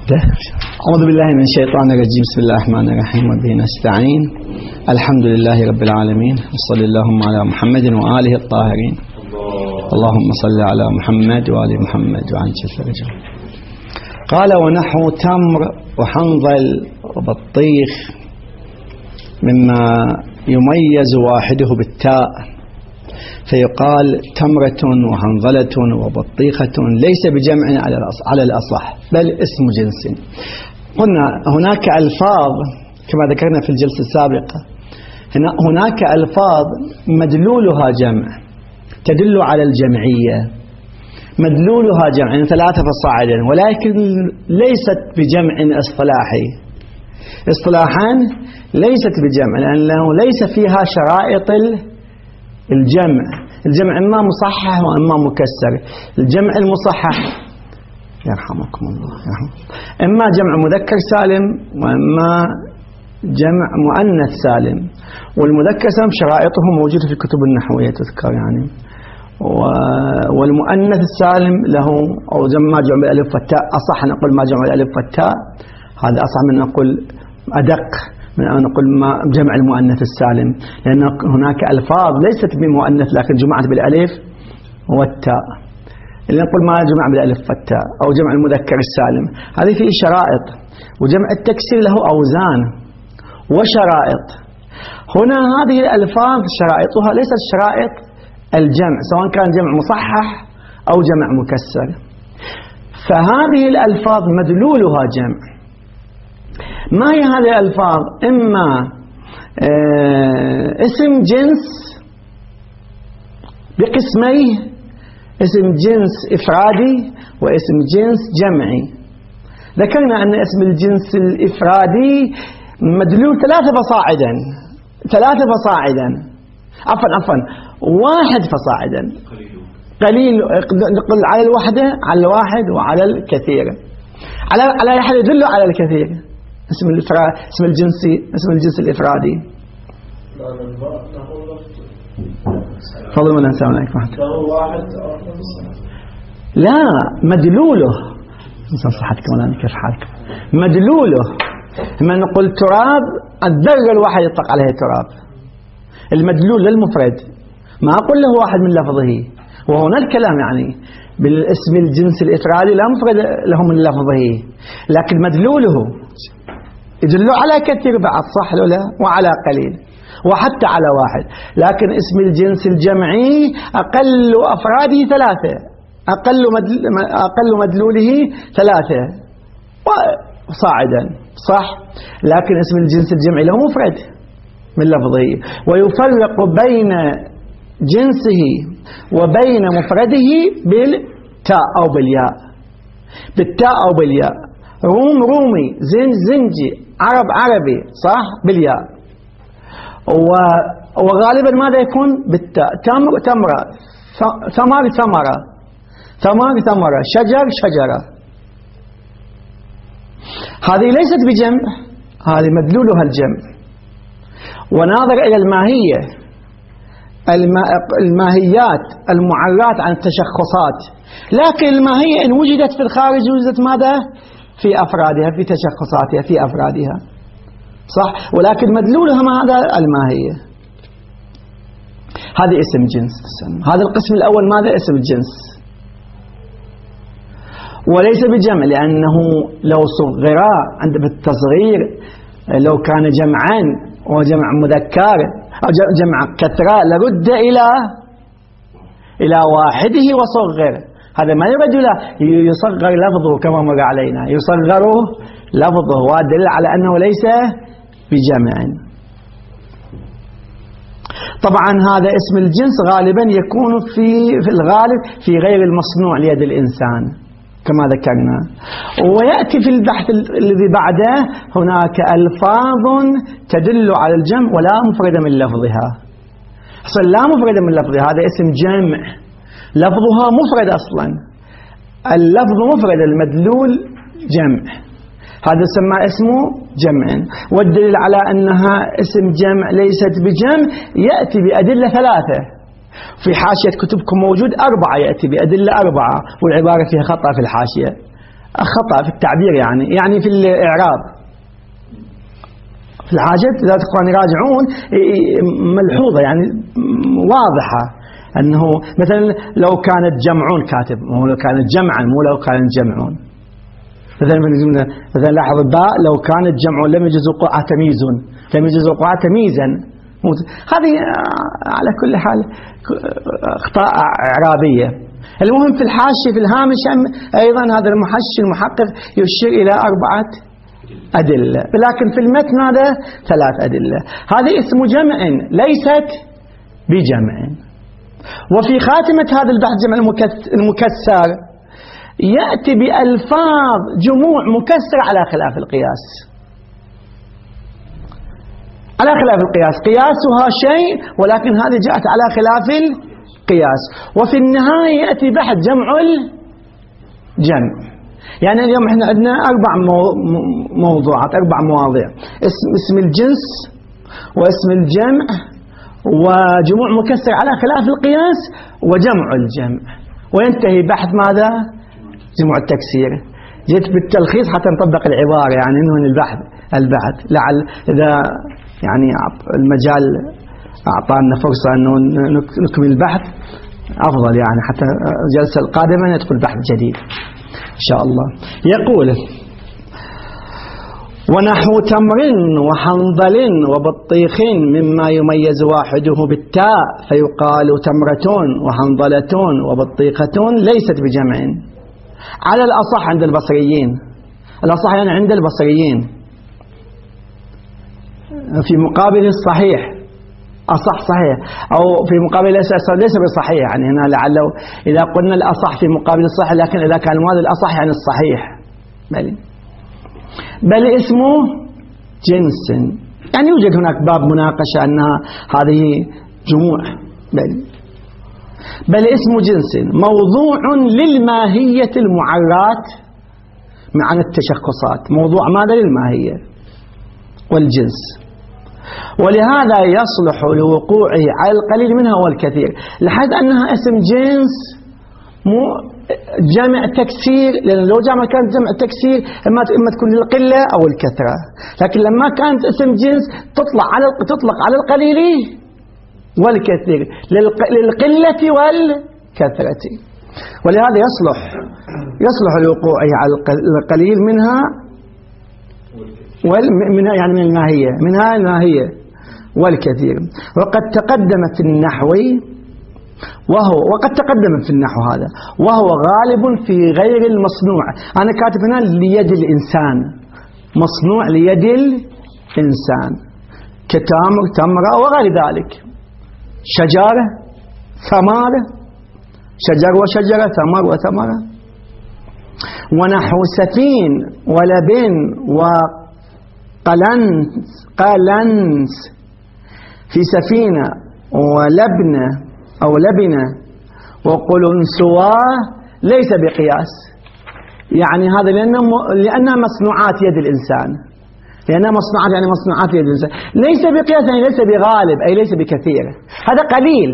أعوذ بالله من الشيطان الرجيم. بسم الله الرحمن الرحيم وبه نستعين. الحمد لله رب العالمين وصلى اللهم على محمد وآله الطاهرين. اللهم صل على محمد وآل محمد وعن الرجال. قال ونحو تمر وحنظل وبطيخ مما يميز واحده بالتاء، فيقال تمرة وحنظلة وبطيخة ليس بجمع على الأصح بل اسم جنس. قلنا هناك ألفاظ كما ذكرنا في الجلسة السابقة، هناك ألفاظ مدلولها جمع تدل على الجمعية، مدلولها جمع يعني 3 فصاعدا، ولكن ليست بجمع اصطلاحي. اصطلاحا ليست بجمع لأنه ليس فيها شرائط الجمع إما مصحح وإما مكسر. الجمع المصحح يرحمكم الله إما جمع مذكر سالم وإما جمع مؤنث سالم، والمذكر سالم شرائطه موجودة في الكتب النحوية تذكر يعني، والمؤنث السالم له أو ما جمع بالألف والتاء. أصح نقول ما جمع بالألف والتاء، هذا أصح من نقول أدق من أن نقول ما جمع المؤنث السالم، لأن هناك ألفاظ ليست بمؤنث لكن جمعت بالألف والتاء. اللي نقول ما جمع بالألف والتاء أو جمع المذكر السالم هذه فيه شرائط، وجمع التكسير له أوزان وشرائط. هنا هذه الألفاظ شرائطها ليست شرائط الجمع، سواء كان جمع مصحح أو جمع مكسر، فهذه الألفاظ مدلولها جمع. ما هي هذه الألفاظ؟ إما اسم جنس بقسميه، اسم جنس إفرادي واسم جنس جمعي. ذكرنا أن اسم الجنس الإفرادي مدلول 3 فصاعدا، 1 فصاعدا، قليل نقول على الوحدة، على الواحد وعلى الكثير. على أحد يدل على الكثير اسم الجنس الإفرادي. فضل من السلام عليكم. لا، مدلوله صحتكم ولا كيف حالكم؟ مدلوله لما نقول تراب، الذرة الواحد يطلق عليه تراب. المدلول للمفرد، ما أقول له واحد من لفظه، وهنا الكلام يعني بالاسم الجنس الإفرادي لا مفرد له من لفظه، لكن مدلوله يدل على كثير بعض، صح ولا؟ وعلى قليل وحتى على واحد. لكن اسم الجنس الجمعي أقل أفراده 3، أقل مدلوله 3 صاعدا، صح؟ لكن اسم الجنس الجمعي له مفرد من لفظه، ويفرق بين جنسه وبين مفرده بالتاء أو بالياء، بالتاء أو بالياء. روم رومي، زنج زنجي، عرب عربي، صح؟ بالياء. وغالبا ماذا يكون؟ بالتاء. تمر تمرة، ثمر ثمرة، ثمر ثمرة، شجر شجرة. هذه ليست بجمع، هذه مدلولها الجمع. وناظر إلى الماهية، الماهيات المعرات عن التشخصات، لكن الماهية إن وجدت في الخارج وجدت ماذا؟ في أفرادها، في تشخصاتها، في أفرادها، صح؟ ولكن مدلولها ماذا؟ الماهية. هذا اسم جنس. هذا القسم الأول ماذا؟ اسم الجنس، وليس بجمع، لأنه لو صغرا عند بالتصغير، لو كان جمعا وجمع مذكر أو جمع كثرة لرد إلى واحده وصغر. هذا ما يرد له يصغر لفظه كما مر علينا، يصغر لفظه، ويدل على أنه ليس بجمع. طبعا هذا اسم الجنس غالبا يكون في الغالب في غير المصنوع ليد الإنسان كما ذكرنا. ويأتي في البحث الذي بعده هناك ألفاظ تدل على الجمع ولا مفرد من لفظها. أصلا لا مفرد من لفظها، هذا اسم جمع، لفظها مفرد أصلا، اللفظ مفرد، المدلول جمع، هذا يسمى اسمه جمع. والدليل على أنها اسم جمع ليست بجمع يأتي بأدلة 3، في حاشية كتبكم موجود 4، يأتي بأدلة 4، والعبارة فيها خطأ في الحاشية. خطأ في التعبير يعني في الإعراب. في الحاجات إذا تقرأون يراجعون ملحوظة يعني واضحة، أنه مثلا لو كانت جمعون كاتب، مو لو كانت جمعا، مو لو كانت جمعون. مثلا لاحظ الباء لو كانت جمعون لم يجوز وقوعها تمييز، لم يجوز وقوعها تمييزا. هذه على كل حال أخطاء إعرابية. المهم في الحاشية في الهامش أيضا هذا المحقق يشير إلى 4 أدلة، لكن في المتن هذا 3 أدلة. هذا اسم جمع ليست بجمع. وفي خاتمة هذا البحث جمع المكسر يأتي بألفاظ جموع مكسرة على خلاف القياس، على خلاف القياس، قياسها شيء ولكن هذه جاءت على خلاف القياس. وفي النهاية يأتي بحث جمع الجمع. يعني اليوم احنا عندنا 4 موضوعات، 4 مواضيع: اسم الجنس واسم الجمع وجموع مكسر على خلاف القياس وجمع الجمع. وينتهي بحث ماذا؟ جموع التكسير. جيت بالتلخيص حتى نطبق العبارة، يعني انه البحث لعل اذا يعني المجال اعطانا فرصة انه نكمل البحث افضل، يعني حتى الجلسة القادمة ندخل بحث جديد إن شاء الله. يقول: ونحو تمر وحنظل وبطيخ مما يميز واحده بالتاء فيقال تمرة وحنظلة وبطيخة ليست بجمع على الأصح عند البصريين. الأصح يعني عند البصريين في مقابل الصحيح، أصح صحيح، أو في مقابل ليس بصحيح. يعني هنا لعله إذا قلنا الأصح في مقابل الصحيح، لكن إذا كان المراد الأصح يعني الصحيح. بل اسمه جنس، يعني يوجد هناك باب مناقشة أنها هذه جموع. بل اسم جنس موضوع للماهية المعرات مع التشخصات. موضوع ماذا؟ للماهية والجنس، ولهذا يصلح لوقوعه على القليل منها والكثير، لحد أنها اسم جنس مو جمع تكسير، لأن لو جمع كانت جمع تكسير إما تكون للقلة أو الكثرة، لكن لما كانت اسم جنس تطلق على القليل والكثير، للقلة والكثرة. ولهذا يصلح لوقوعه على القليل منها يعني من الماهية، منها الماهية والكثير. وقد تقدم في النحو هذا وهو غالب في غير المصنوع. أنا كاتب هنا ليد الإنسان، مصنوع ليد الإنسان كتامر، تمرة وغير ذلك، شجرة، ثمرة، شجر وشجرة، ثمر وثمرة. ونحو سفين ولبن قلنس في سفينة ولبنة أو لبنة وقلنسوا ليس بقياس. يعني هذا لأنها مصنوعات يد الإنسان، لأنها مصنوعات يعني مصنوعات يد الإنسان، ليس بقياس يعني ليس بغالب، أي ليس بكثير، هذا قليل.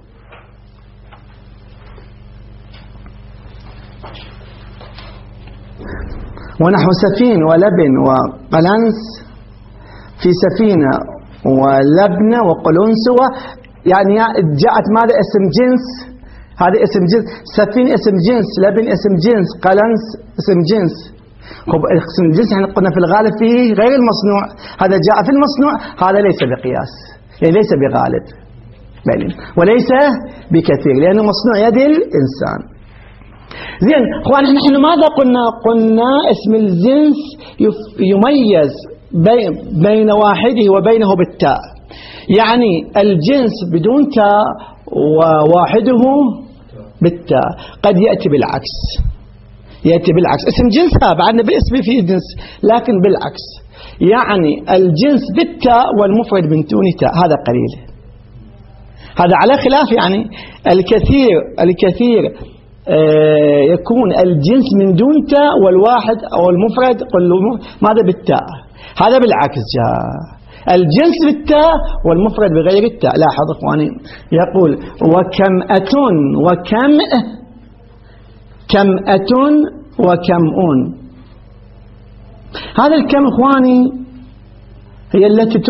ونحو سفين ولبن وقلنس في سفينة ولبنة وقلنسوة، يعني جاءت ماذا؟ اسم جنس. هذا اسم جنس، سفين اسم جنس، لبن اسم جنس، قلنس اسم جنس. اسم الجنس يعني قلنا في الغالب فيه غير المصنوع، هذا جاء في المصنوع، هذا ليس بقياس، يعني ليس بغالب وليس بكثير، لأنه مصنوع يد الإنسان. زين اخوان، نحن ماذا قلنا اسم الجنس يميز بين واحده وبينه بالتاء، يعني الجنس بدون تاء وواحده بالتاء. قد يأتي بالعكس، اسم جنس بعدنا بالاسم فيه جنس، لكن بالعكس، يعني الجنس بالتاء والمفرد من دون تاء، هذا قليل. هذا على خلاف يعني الكثير يكون الجنس من دون تاء والواحد أو المفرد ماذا بالتاء. هذا بالعكس جاء الجنس بالتاء والمفرد بغير التاء. لاحظ اخواني، يقول وكمأة وكمؤون. هذا الكم إخواني هي التي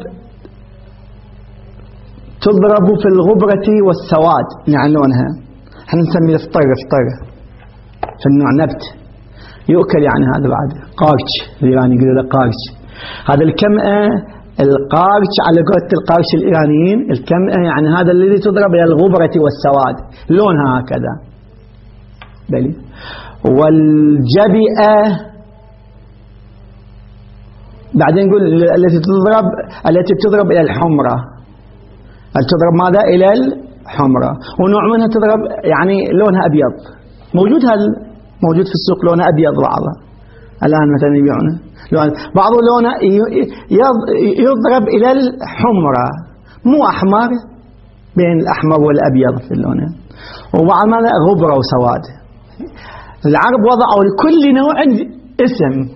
تضرب في الغبرة والسواد، يعني لونها احنا نسميه فطر في النوع نبت يؤكل، يعني هذا بعد قارش، الإيراني يقولوا له قارش. هذا الكمأة القارش على قولة القارش الإيرانيين، الكمأة يعني هذا الذي تضرب إلى الغبرة والسواد، لونها هكذا. بلي. والجبئة بعدين نقول التي تضرب إلى الحمرة، تضرب ماذا؟ إلى الحمرة. ونوع منها تضرب يعني لونها أبيض، موجود في السوق لونها أبيض بعضها الآن مثلا يبيعونه، بعض لونه يضرب إلى الحمرة، مو أحمر، بين الأحمر والأبيض في اللون، وبعض ماذا؟ غبرة وسواد. العرب وضعوا لكل نوع اسم.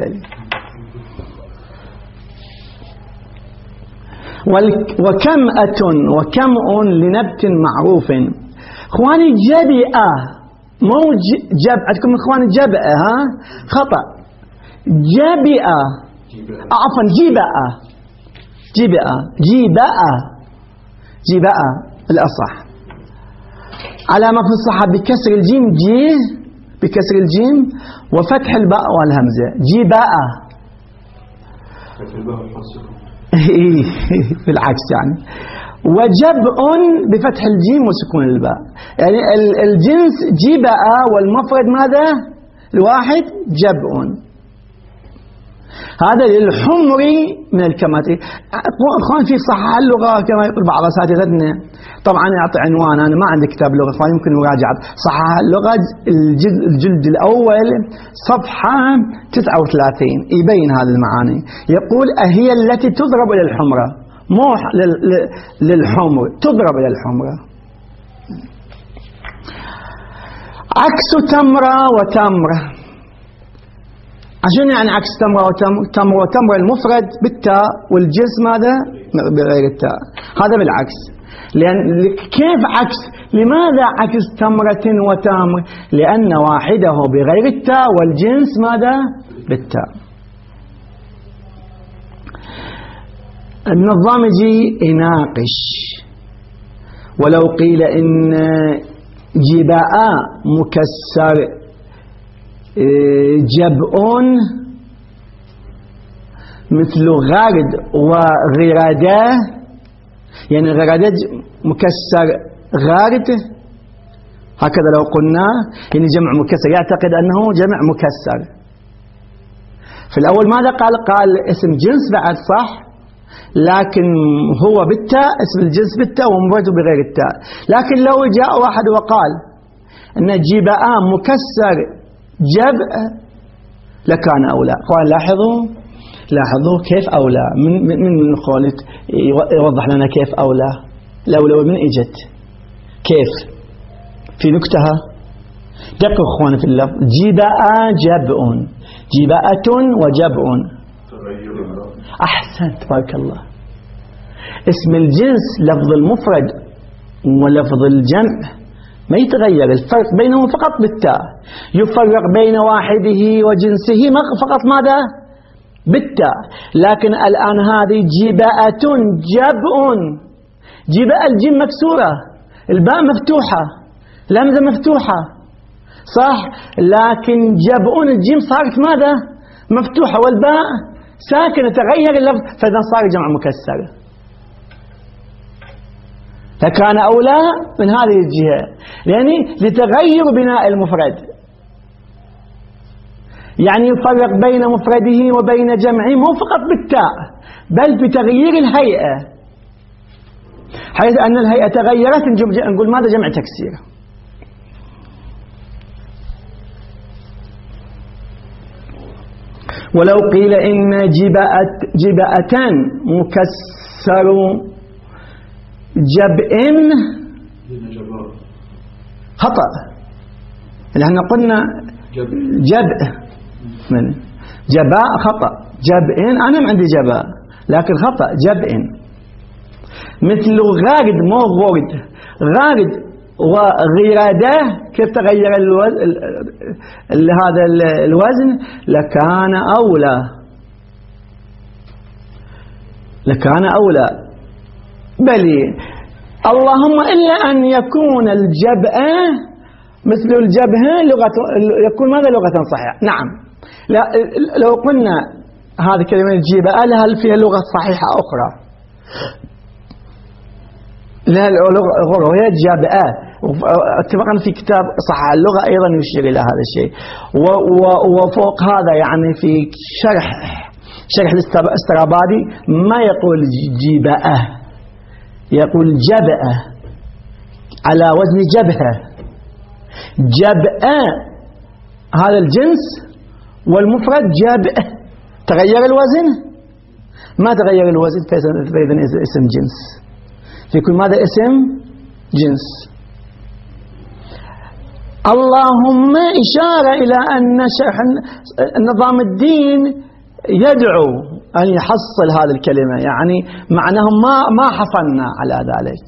وكمأة وكمء لنبت معروف. اخواني جبئة مو عندكم اخواني جبئة، ها خطأ، جبئة عفوا جبئة الأصح. علامة في الصحة بكسر الجيم بكسر الجيم وفتح الباء والهمزة، جبئة. بالعكس يعني. وجبء بفتح الجيم وسكون الباء، يعني الجنس جبأ والمفرد ماذا؟ الواحد جبء. هذا للحمر من الكماتري. اخوان في صحح اللغة كما يقول بعض اساتذتنا، طبعا يعطي عنوان، انا ما عندي كتاب لغة فيمكن مراجعة صحح اللغة الجلد الاول صفحة 39 يبين هذه المعاني. يقول هي التي تضرب الى الحمرة، مو للحمر، تضرب الى الحمرة. عكس تمرة وتمر. عشان يعني عكس تمرة وتمر؟ تمر وتمر المفرد بالتاء والجنس ماذا؟ بغير التاء. هذا بالعكس. لأن كيف عكس؟ لماذا عكس تمرة وتمر؟ لأن واحده بغير التاء والجنس ماذا؟ بالتاء. النظام يجي يناقش، ولو قيل إن جباء مكسر جبء مثل غرد وغردة، يعني غردة مكسر غرد، هكذا لو قلنا يعني جمع مكسر، يعتقد أنه جمع مكسر. في الأول ماذا قال اسم جنس بعد صح، لكن هو بالتاء، اسم الجنس بالتاء ومفرده بغير التاء. لكن لو جاء واحد وقال أن جباء مكسر جبء لكان أولى. اخوان لاحظوا كيف أولى. من قولت يوضح لنا كيف أولى. الأولى من إجت كيف في نكتها. دقوا اخوان في اللفظ، جباء جبء، جباءة وجبء. أحسنت بارك الله. اسم الجنس لفظ المفرد ولفظ الجمع ما يتغير، الفرق بينهم فقط بالتاء. يفرق بين واحده وجنسه فقط ماذا؟ بالتاء. لكن الآن هذه جباءة جبء، جباء الجيم مكسورة، الباء مفتوحة، الهمزة مفتوحة صح، لكن جبء الجيم صارت ماذا؟ مفتوحة، والباء ساكنة، تغير اللفظ، فإذا صار جمع مكسر. فكان أولى من هذه الجهة، يعني لتغير بناء المفرد، يعني يفرق بين مفرده وبين جمعه مو فقط بالتاء بل بتغيير الهيئة، حيث أن الهيئة تغيرت نقول ماذا؟ جمع تكسير. ولو قيل إن جباءة مكسر جبء خطأ، لأن قلنا جبء جباء خطأ، جبء أنا ما عندي جباء لكن خطأ جبء. مثل غارد مو غورد، غارد وغردة كيف تغير هذا الوزن؟ لكان أولى بل اللهم إلا أن يكون الجبأة مثل الجبهة يكون ماذا لغة صحيحة. نعم، لو قلنا هذه كلمة الجبأة هل فيها لغة صحيحة أخرى؟ لا، اللغة هي الجبأة. اتفقنا في كتاب صحة اللغة أيضا يشير إلى هذا الشيء. وفوق هذا يعني في شرح الاسترابادي ما يقول جبأة، يقول جبأة على وزن جبهة. جبأة هذا الجنس والمفرد جبأة، تغير الوزن؟ ما تغير الوزن، فإذا اسم جنس، فيكون ماذا اسم جنس. اللهم إشارة إلى أن شرح نظام الدين يدعو أن يحصل هذه الكلمة، يعني معناه ما حصلنا على ذلك.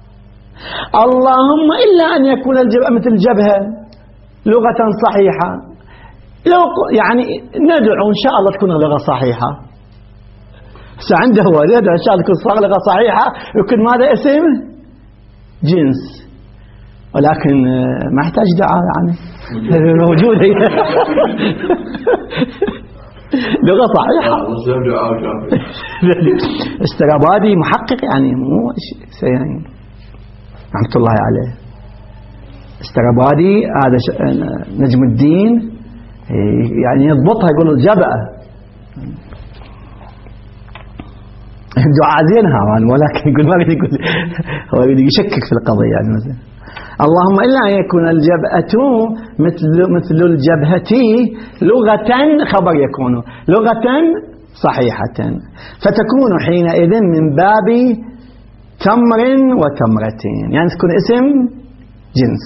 اللهم إلا أن يكون الجبهة مثل الجبهة لغة صحيحة، لو يعني ندعو إن شاء الله تكون اللغة صحيحة. عنده هو يدعو إن شاء الله تكون لغة صحيحة، يكون ماذا اسم جنس، ولكن ما يحتاج دعاء يعني موجود هي لغة صحيحة. استرابادي محقق يعني مو شيء يعني رحمة الله عليه. استرابادي هذا نجم الدين يعني يضبطها، يقول الجبأة دعاء زينها، ولكن يقول ما يقول، هو يشكك في القضية يعني مثلا. اللهم إلا أن يكون الجبأة مثل الجبهة لغة، خبر يكون لغة صحيحة، فتكون حينئذ من باب تمر وتمرتين، يعني تكون اسم جنس.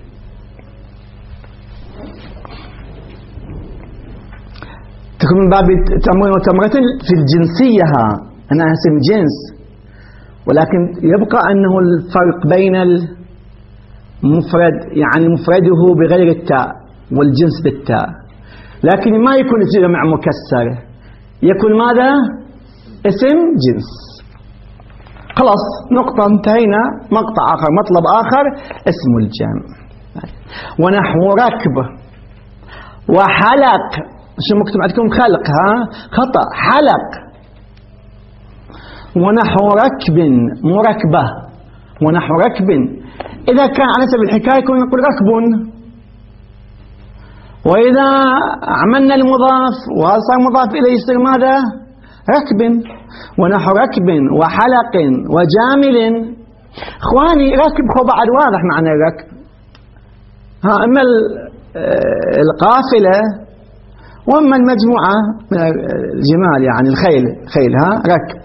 تكون من باب تمر وتمرتين في الجنسية، أنها اسم جنس، ولكن يبقى أنه الفرق بين المفرد يعني مفرده بغير التاء والجنس بالتاء، لكن ما يكون جمع مكسر، يكون ماذا اسم جنس. خلاص نقطة، انتهينا. مقطع آخر، مطلب آخر، اسم الجمع. ونحو ركب وحلق، شو مكتوب عندكم خلق؟ خطأ، حلق. ونحو ركب مركبة، ونحو ركب إذا كان على سبيل الحكاية يكون نقول ركب، وإذا عملنا المضاف وصار مضاف إليه يصير ماذا ركب. ونحو ركب وحلق وجامل. اخواني ركب هو بعد واضح معنى الركب، اما القافلة واما المجموعة من الجمال يعني الخيل، ركب.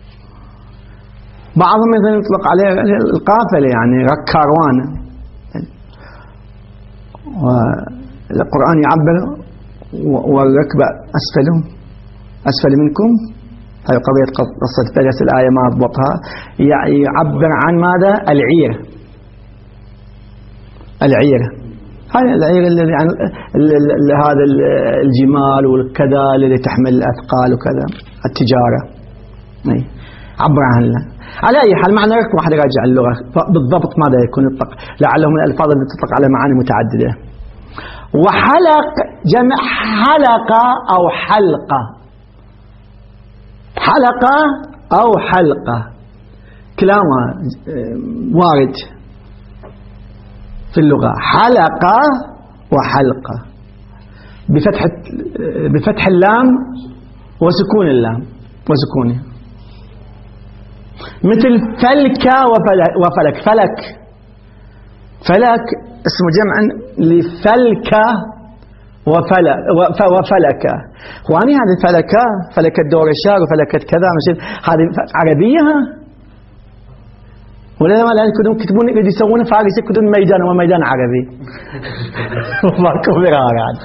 بعضهم مثلا يطلق عليه القافلة يعني كاروان، والقرآن يعبر والركب أسفل منكم. هذه قضية قصة فلس، الآية ما أضبطها، يعبر عن ماذا؟ العير. هذا العير اللي يعني هذا الجمال والكذا اللي تحمل الأثقال وكذا، التجارة عبر عنها. على أي حال معنى ركب واحد يراجع اللغة بالضبط ماذا يكون يطلق، لعله من الألفاظ اللي تطلق على معاني متعددة. وحلق جمع حلقة أو حلقة، حلقة أو حلقة كلاهما وارد في اللغة، حلقة وحلقة بفتح اللام وسكون اللام وسكونه، مثل فلك وفلك. فلك اسم جمع لفلك وفلك. واني هذه فلكة دورشار وفلكة كذا، هذه عربية ولا ما يكونوا يكتبون يسوون فارسي يكتبون ميدان وميدان عربي ماكو فرار يعني.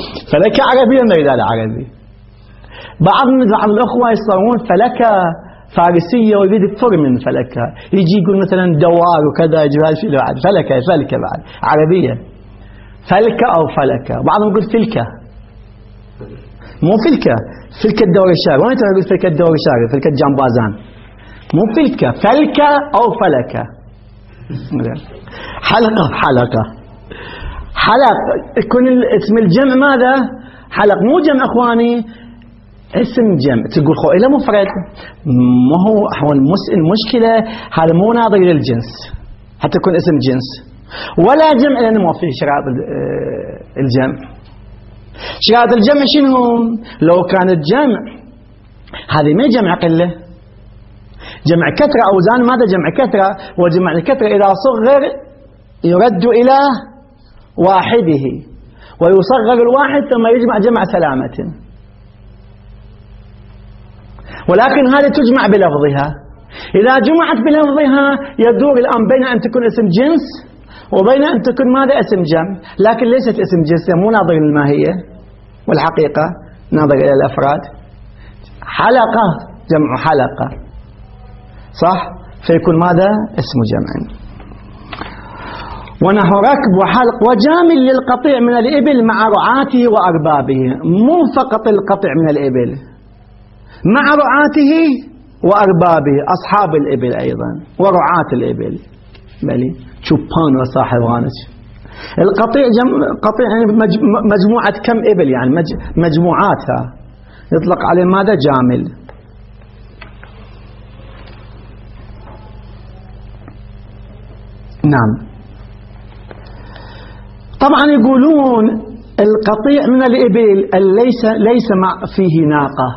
فلكة عربية ميدان عربي. بعض الأخوة يصورون فارسية ويريد فر من فلكة، يجي يقول مثلا دوار وكذا، يجي هذا بعد فلكة بعد عربية، فلكة أو فلكة. بعضهم يقول فلكة، مو فلكة الدور الشارع. وين تقول فلكة الدور الشارع؟ فلكة جنبازان، مو فلكة، فلكة أو فلكة. حلقة يكون اسم الجمع ماذا؟ حلق، مو جمع اخواني، اسم جمع. تقول خو إلى مفرد، ما هو المشكلة هذا مو ناظر للجنس حتى يكون اسم جنس، ولا جمع لأنه ما فيه شرائط الجمع. شرائط الجمع شنو؟ لو كان الجمع هذه ما جمع قلة، جمع كثرة، أوزان ماذا؟ جمع كثرة، وجمع الكثرة إذا صغر يرد إلى واحده، ويصغر الواحد ثم يجمع جمع سلامة. ولكن هذه تجمع بلفظها. إذا جمعت بلفظها يدور الآن بين أن تكون اسم جنس وبين أن تكون ماذا؟ اسم جمع، لكن ليست اسم جنس، مو ناظر للماهية والحقيقة، ناظر إلى الأفراد. حلقة جمع حلقة، صح؟ فيكون ماذا؟ اسم جمع. ونحو ركب وحلق وجامل للقطيع من الإبل مع رعاته وأربابه. مو فقط القطع من الإبل، مع رعاته وأربابه، أصحاب الإبل أيضا ورعاة الإبل، بلي شبان وصاحب غانج. القطيع قطيع يعني مجموعة كم إبل، يعني مجموعاتها يطلق عليه ماذا؟ جامل. نعم. طبعا يقولون القطيع من الإبل ليس فيه ناقة،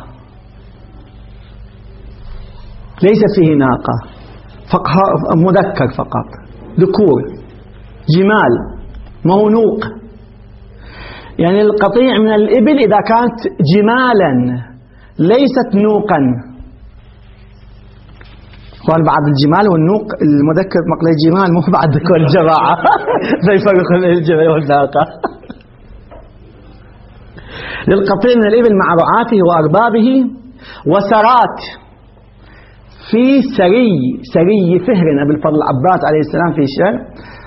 ليس فيه ناقة، مذكر فقط، ذكور، جمال، مونوق. يعني القطيع من الإبل إذا كانت جمالا ليست نوقا. قال بعض الجمال والنوق المذكر مقلي جمال، مو بعد ذكر الجماعة فيفرق بين الجمال والناقة. للقطيع من الإبل مع رعاته وأربابه. وسرات، في سري فهر أبي الفضل العباس عليه السلام في الشعر: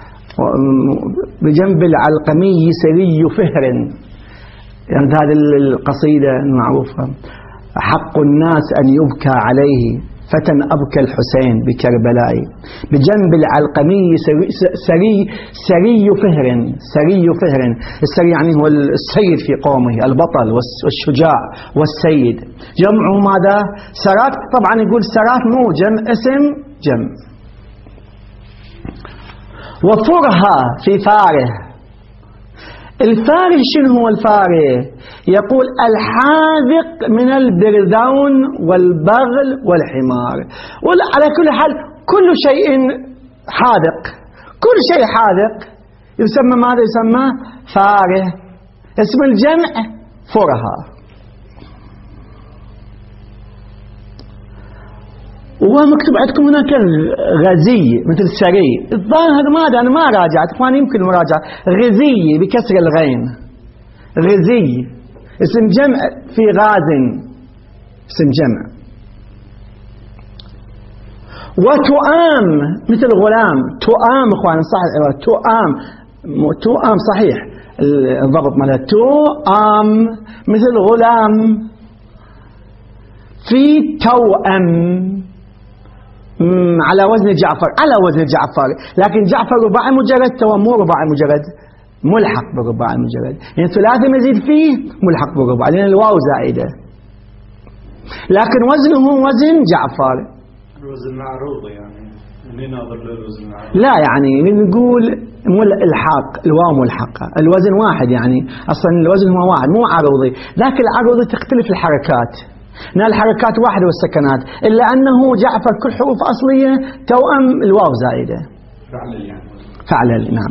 بجنب العلقمي سري فهر. يعني هذه القصيدة المعروفة: حق الناس أن يبكى عليه فتى أبكى الحسين بكربلاء. بجنب العلقمي سري فهر. السري يعني هو السيد في قومه، البطل والشجاع والسيد. جمعه ماذا؟ سرات. طبعا يقول سرات مو جمع، اسم جمع. وفرها في فاره. الفاره شنو هو الفاره؟ يقول الحاذق من البرذون والبغل والحمار. على كل حال كل شيء حاذق، كل شيء حاذق يسمى ماذا؟ يسمى فاره. اسم الجمع فرها. ومكتوب عندكم هناك غزي مثل سري. الظاهر ماذا؟ أنا ما راجعت، فأنا يمكن مراجعة. غزي بكسر الغين، غزي اسم جمع في غاز، اسم جمع. وتؤام مثل غلام، تؤام اخوان صح العبارة، تؤام صحيح الضبط مالها، تؤام مثل غلام. في توأم على وزن جعفر، لكن جعفر رباعي مجرد، توأم مو رباعي مجرد، ملحق برباعي مجرد. يعني ثلاثي مزيد فيه ملحق برباعي لأن الواو زائدة، لكن وزنه وزن جعفر. الوزن معروض يعني منين ناظر للوزن معروض؟ لا يعني نقول الحاق، الواو ملحقة، الوزن واحد، يعني أصلا الوزن هو واحد مو عروضي، لكن العروضي تختلف الحركات، الحركات واحدة والسكنات، إلا أنه جعفر كل حروف أصلية، توأم الواو زائدة. فعلل نعم.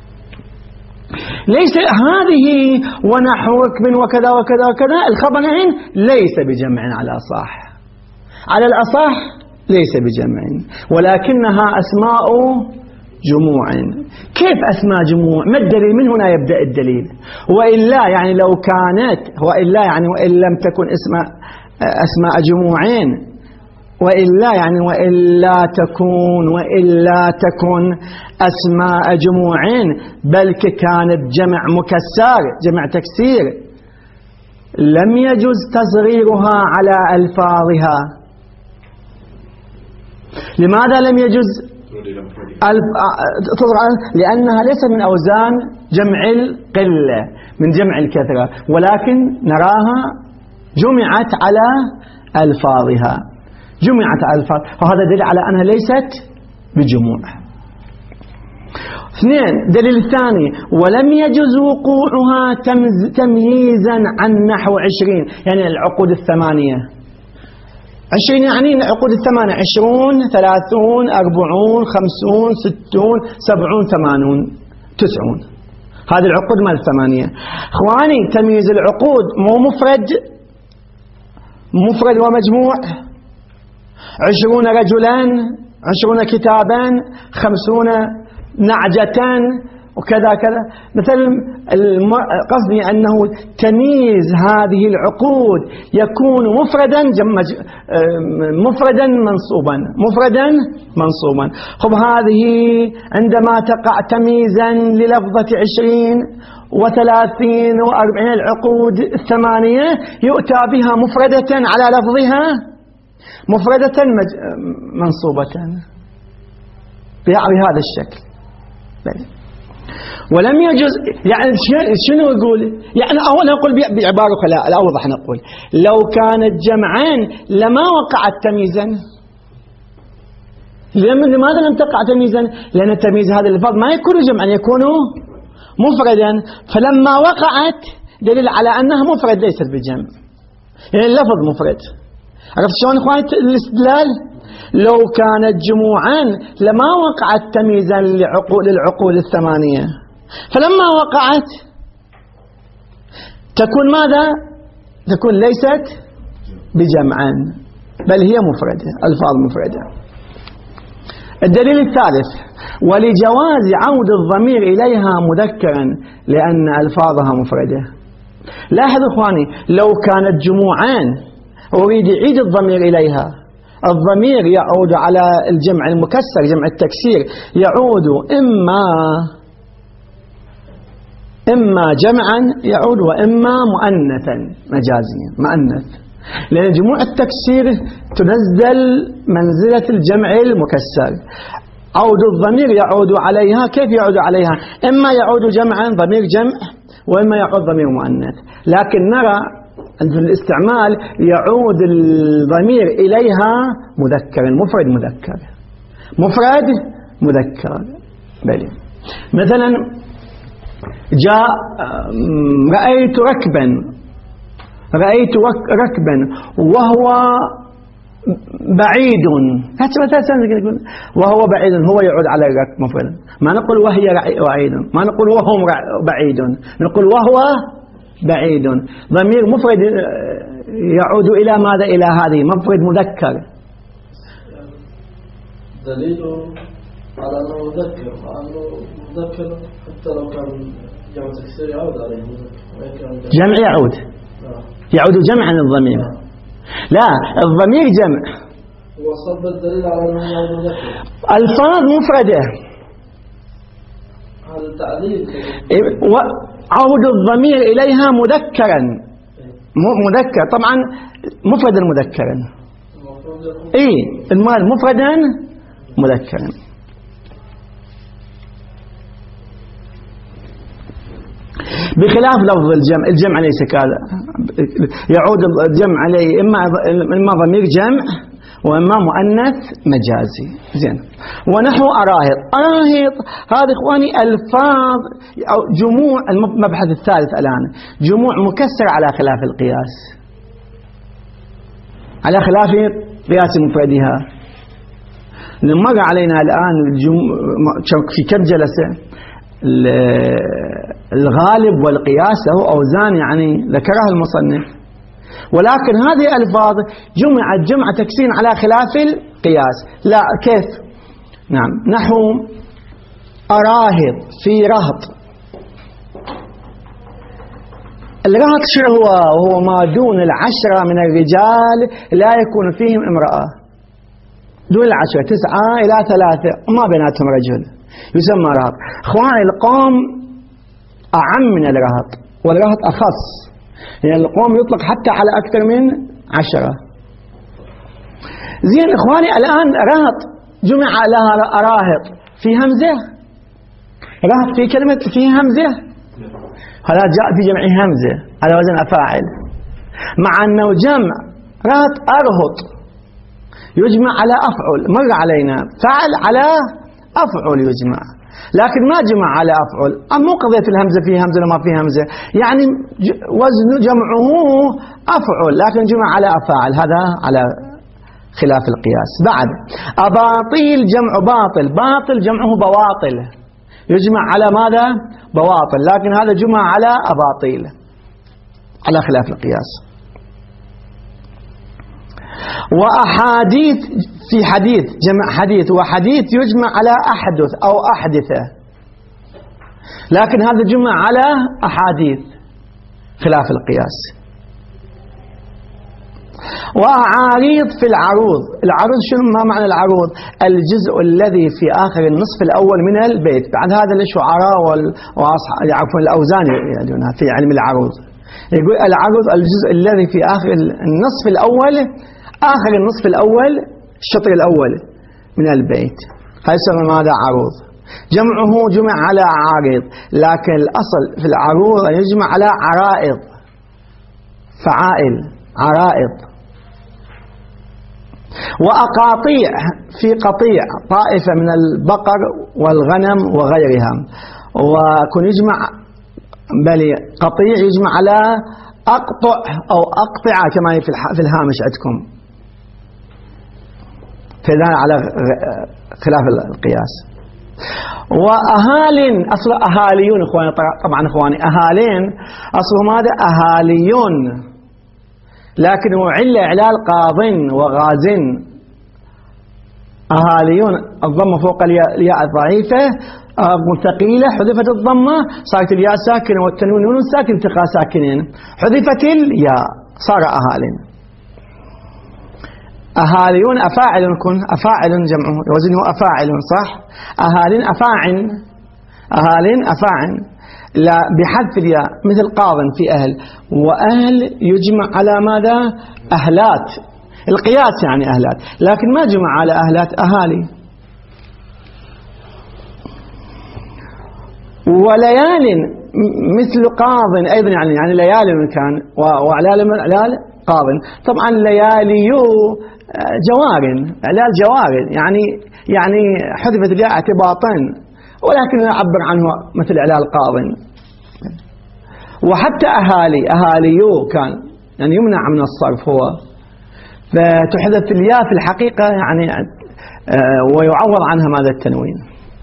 ليس هذه ونحو ركب وكذا وكذا وكذا الخبرين ليس بجمع على الأصح، على الأصح ليس بجمع، ولكنها أسماء جموع. كيف أسماء جموع؟ ما الدليل؟ من هنا يبدأ الدليل. وإلا يعني لو كانت، وإلا يعني وإن لم تكن أسماء جموعين وإلا يعني وإلا تكن أسماء جموع بل كانت جمع مكسر جمع تكسير لم يجوز تصغيرها على ألفاظها. لماذا لم يجوز؟ لأنها ليست من أوزان جمع القلة من جمع الكثرة، ولكن نراها جمعت على ألفاظها، جمعت على ألفاظ، وهذا دليل على أنها ليست بجموع. اثنين، دليل الثاني ولم يجوز وقوعها تمييزا عن نحو 20، يعني العقود الثمانية. 20 يعني العقود الثمانية، 20 30 40 50 60 70 80 90، هذه العقود مال الثمانية. اخواني تمييز العقود مو مفرد ومجموع، 20 رجلا 20 كتابا 50 نعجة وكذا كذا. مثلا قصدي أنه تمييز هذه العقود يكون مفردا منصوبا. خب هذه عندما تقع تمييزا للفظة 20 و30 و40 العقود الثمانية يؤتى بها مفردة على لفظها مفردة منصوبة بهذا الشكل. ولم يجوز، يعني شنو يقول؟ يعني أولا نقول بعبارة الأوضح، نقول لو كانت جمعان لما وقعت تمييزا. لماذا لم تقع تمييزا؟ لأن تمييز هذا اللفظ ما يكون جمعا، يكون مفردا، فلما وقعت دليل على أنها مفرد ليست بجمع، يعني اللفظ مفرد. عرفت شلون اخواني الاستدلال؟ لو كانت جموعا لما وقعت تمييزا للعقول الثمانية، فلما وقعت تكون ماذا؟ تكون ليست بجمعا بل هي مفردة، ألفاظ مفردة. الدليل الثالث ولجواز عود الضمير إليها مذكرا لأن ألفاظها مفردة. لاحظوا اخواني، لو كانت جموعان أريد يعيد الضمير إليها، الضمير يعود على الجمع المكسر جمع التكسير، يعود إما جمعا يعود وإما مؤنثا مجازيا مؤنث، لأن جموع التكسير تنزل منزلة الجمع المكسر. عود الضمير يعود عليها، كيف يعود عليها؟ إما يعود جمعا ضمير جمع وإما يعود ضمير مؤنث، لكن نرى أن في الاستعمال يعود الضمير إليها مذكرا، مفرد مذكر. بلي مثلا جاء رأيت ركبا وهو بعيد، وهو بعيد، هو يعود على الركب مفرد، ما نقول وهي بعيد، ما نقول وهم بعيد، نقول وهو بعيد. ضمير مفرد يعود إلى ماذا؟ إلى هذه مفرد مذكر. دليل على أنه مذكر، حتى لو كان جمع تكسير يعود عليه جمع يعود جمعا الضمير. لا، الضمير جمع. وصب الدليل على أنه يعود مذكر. ألفاظ مفردة. هذا التعليل. عود الضمير إليها مذكرا، مذكر طبعا مفردا مذكرا. المال مفردا مذكرا. بخلاف لفظ الجمع ليس كذا، يعود الجمع عليه إما ضمير جمع وإما مؤنث مجازي. زين. ونحو أراهط هذه إخواني ألفاظ أو جموع، المبحث الثالث الآن جموع مكسرة على خلاف القياس، على خلاف قياس مفردها. مر علينا الآن في كم جلسة الغالب والقياس له أوزان يعني ذكرها المصنف، ولكن هذه الألفاظ جمعت جمع تكسير على خلاف القياس. لا، كيف؟ نعم، نحو أراهط في رهط. الرهط شو هو؟ وهو ما دون 10 من الرجال لا يكون فيهم امرأة. دون 10 9 إلى 3 ما بيناتهم رجل يسمى رهط. إخواني القوم أعم من الرهط، والرهط أخص، يعني القوم يطلق حتى على أكثر من 10. زين إخواني الآن رهط جمع لها راهط في همزة، رهط في كلمة في همزة، هذا جاء في جمع همزة على وزن أفاعل، مع أنه جمع رهط أرهط يجمع على أفعل، مر علينا فعل على أفعل يجمع، لكن ما جمع على أفعل، مو قضية الهمزة في همزة ولا ما في همزة، يعني وزن جمعه أفعل لكن جمع على أفاعل، هذا على خلاف القياس. بعد أباطيل جمع باطل، باطل جمعه بواطل يجمع على ماذا؟ بواطل، لكن هذا جمع على أباطيل على خلاف القياس. وأحاديث في حديث جمع حديث، وحديث يجمع على أحدث أو أحدثة، لكن هذا جمع على أحاديث خلاف القياس. وأعاريض في العروض، العروض شنو ما معنى العروض؟ الجزء الذي في آخر النصف الأول من البيت، بعد هذا الشعراء يعرفون الأوزان يعلونها في علم العروض، يقول العروض الجزء الذي في آخر النصف الأول، آخر النصف الأول الشطر الأول من البيت، هذا يسمى ماذا؟ عروض. جمعه جمع على عارض، لكن الأصل في العروض يجمع على عرائض، فعائل عرائض. وأقاطيع في قطيع طائفة من البقر والغنم وغيرها، وكن يجمع بل قطيع يجمع على أقطع أو أقطع كما في الهامش عندكم، فإذا على خلاف القياس. وأهال أصل أهاليون إخواني، طبعا إخواني أهالين أصله ماذا؟ أهاليون، لكنه علال قاض وغاز. أهاليون الضمة فوق الياء الضعيفة ثقيلة، حذفت الضمة صارت الياء ساكنة والتنوين نون ساكن التقاء ساكنين، حذفت الياء صار أهالين. أهاليون أفاعل، كن أفاعل جمعه وزنه أفاعل صح، أهالين أفاعل، أهالين أفاعل لا بحذف الياء مثل قاض في أهل، وأهل يجمع على ماذا؟ أهلات، القياس يعني أهلات، لكن ما جمع على أهلات أهالي. وليال مثل قاض أيضا، يعني ليالي كان وعلال قاض، طبعا لياليو جوار، علال جوار، يعني حذفت الياء اعتباطا، ولكن نعبر عنه مثل علال قاض. وحتى أهاليو كان يعني يمنع من الصرف هو، فتحذف الياء في الحقيقة يعني ويعوض عنها ماذا؟ التنوين.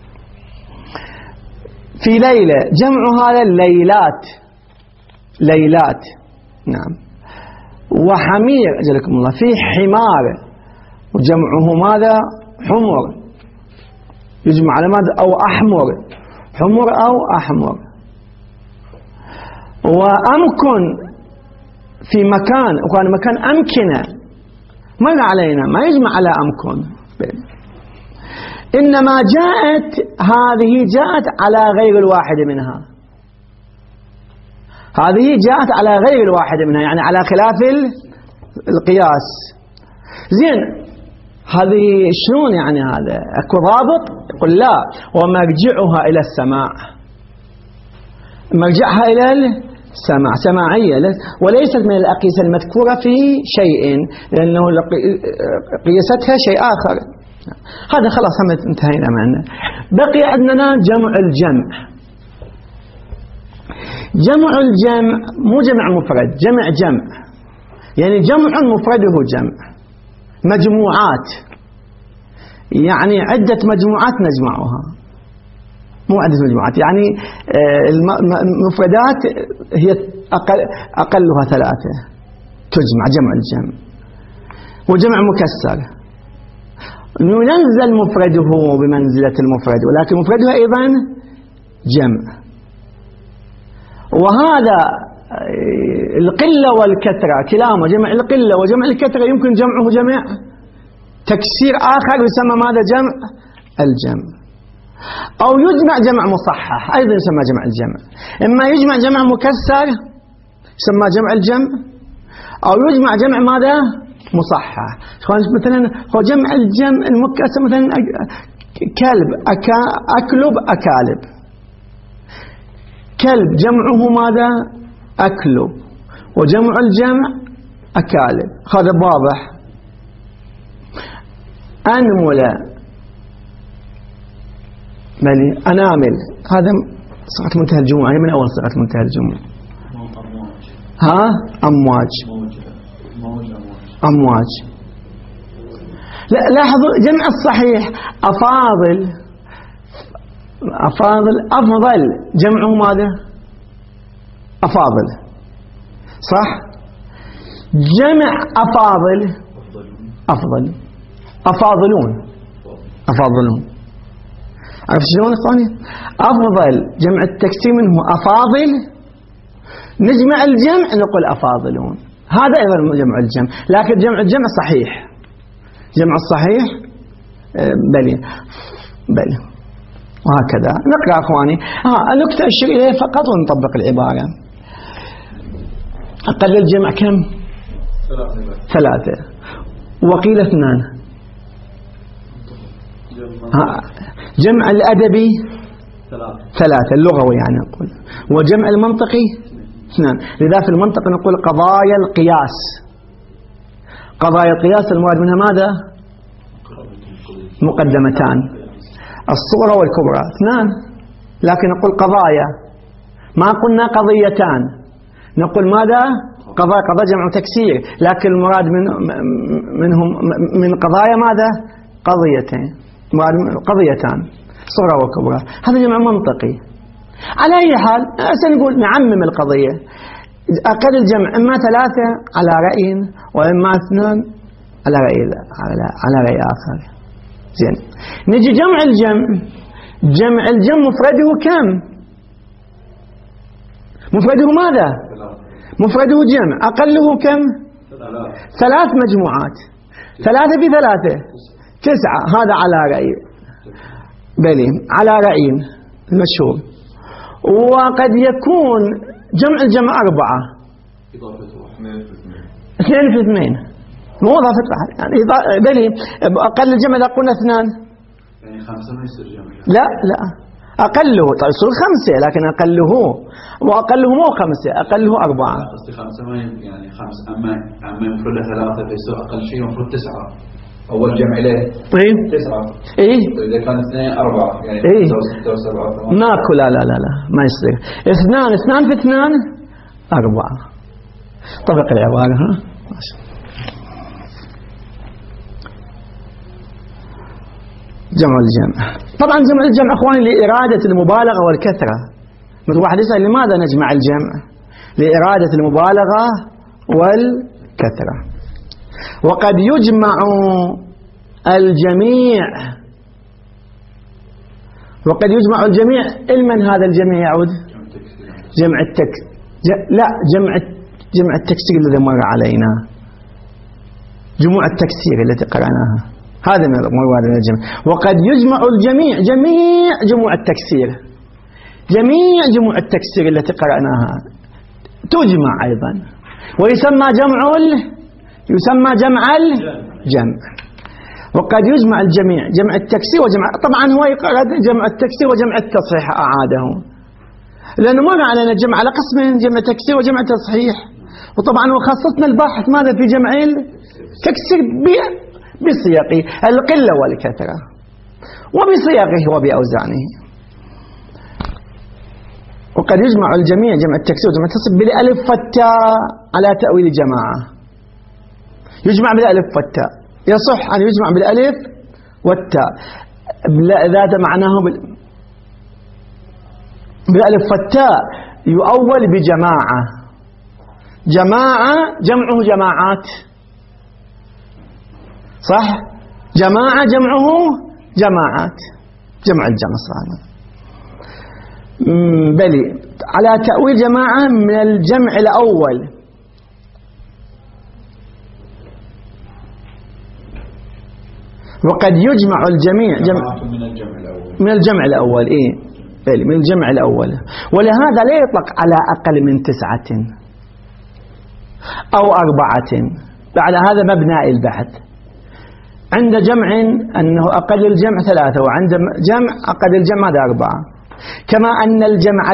في ليلة جمع هذا الليلات، ليلات نعم. وحمير أجلكم الله في حمار، وجمعه ماذا؟ حمر، يجمع على ماذا؟ أو أحمر، حمر أو أحمر. وأمكن في مكان، وكان مكان أمكنة مر علينا، ما يجمع على أمكن، إنما هذه جاءت على غير الواحد منها، هذه جاءت على غير الواحد منها، يعني على خلاف القياس. زين هذه شلون يعني؟ هذا اكو ضابط؟ يقول لا، ومرجعها إلى السماع، مرجعها إلى السماع، سماعية وليست من الأقيسة المذكورة في شيء، لأنه قياستها شيء آخر. هذا خلاص هم انتهينا معنا. بقي عندنا جمع الجمع. جمع الجمع مو جمع مفرد، جمع جمع، يعني جمع مفرده جمع، مجموعات، يعني عدة مجموعات نجمعها، مو عدة مجموعات، يعني المفردات هي أقلها 3 تجمع، جمع الجمع. وجمع مكسر ينزل مفرده بمنزلة المفرد، ولكن مفرده أيضا جمع. وهذا القلة والكثرة كلاهما جمع القلة وجمع الكثرة يمكن جمعه جمع تكسير آخر يسمى ماذا؟ جمع الجمع. أو يجمع جمع مصحح أيضا يسمى جمع الجمع. إما يجمع جمع مكسر يسمى جمع الجمع، أو يجمع جمع ماذا؟ مصحح. مثلا هو جمع الجمع المكسر مثلا كلب أكلب أكالب، كلب جمعه ماذا؟ أكلب، وجمع الجمع أكالب، هذا واضح. أنمل ملي أنامل، هذا صيغة منتهى الجموع، هي من أول صيغة منتهى الجموع. ها أمواج، أمواج. لا لاحظوا جمع الصحيح أفاضل، أفاضل أفضل جمعه ماذا؟ أفاضل، صح؟ جمع أفاضل أفضل، أفاضلون، أفاضلون. عرفت شلون إخواني؟ أفضل جمع التكسير منه أفاضل، نجمع الجمع نقول أفاضلون، هذا أيضا جمع الجمع. لكن جمع الجمع صحيح، جمع الصحيح بلي بلي. وهكذا نقرأ أخواني. نكتة أشير إليه فقط ونطبق العبارة. أقل الجمع كم؟ 3. وقيل 2. جمع الأدبي 3 اللغوي يعني نقول، وجمع المنطقي 2. لذا في المنطق نقول قضايا القياس. قضايا القياس المراد منها ماذا؟ مقدمتان، الصغرى والكبرى 2. لكن نقول قضايا، ما قلنا قضيتان، نقول ماذا؟ قضايا. قضايا جمع تكسير، لكن المراد منهم من قضايا ماذا؟ قضيتين، قضيتان صغرى وكبرى. هذا جمع منطقي. على أي حال سنقول نعمم القضية. أقل الجمع إما 3 على رأي، وإما 2 على رأي، على رأي آخر. زين، نجي جمع الجمع. جمع الجمع مفرده كم؟ مفرده ماذا؟ مفرده جمع. أقله كم؟ 3 مجموعات. 3 في 3 9. هذا على رأي بلي، على رأي المشهور. وقد يكون جمع الجمع 4، 2 في 2 مو إضافة واحد يعني بلي. أقل الجمع إذا قلنا 2 يعني 5 ما يصير جمع. لا أقله طيب يصير 5، لكن أقله وأقله مو 5، أقله 4. قصدي 5 ما يعني 5 أما يمفرد 3 فيصير أقل شيء يمفرد 9. أول جمع إليه طيب 9. إيه إذا كان 2 4 يعني 6 و7 8. ماكو، لا ما يصير. 2 في 2 4. طبق العبارة. ها جمع الجمع. طبعا جمع الجمع اخواني لإرادة المبالغة والكثرة. مثل واحد يسأل لماذا نجمع الجمع؟ لإرادة المبالغة والكثرة. وقد يجمع الجميع، وقد يجمع الجميع. لمن هذا الجميع يعود؟ جمع لا جمع التكسير الذي مر علينا، جموع التكسير التي قرأناها، هذا من المواد من الجمع. وقد يجمع الجميع، جميع جموع التكسير، جميع جموع التكسير التي قرأناها تجمع أيضا، ويسمى يسمى جمع الجمع. وقد يجمع الجميع، جمع التكسير وجمع، طبعا هو يقرأ جمع التكسير وجمع التصحيح أعاده، لأنه مر علينا الجمع على قسمين، جمع تكسير وجمع تصحيح. وطبعا وخصصنا الباحث ماذا في جمع التكسير بصيغه القلة والكثرة، وبصيغه وبأوزانه. وقد يجمع الجميع، جمع التكسير وجمع التصحيح بالألف والتاء على تأويل جماعة. يجمع بالألف والتاء، يصح أن يجمع بالألف والتاء، ذات معناه بالألف والتاء يؤول بجماعة. جماعة جمعه جماعات، صح؟ جماعة جمعه جماعات، جمع الجمع صراحة. بلي على تأويل جماعة من الجمع الأول. وقد يجمع الجميع من الجمع الأول من الجمع الأول. ولهذا لا يطلق على أقل من 9 أو 4. بعد هذا مبنى البحث. عند جمع أنه أقل الجمع 3، وعند جمع أقل الجمع هذا 4. كما أن الجمع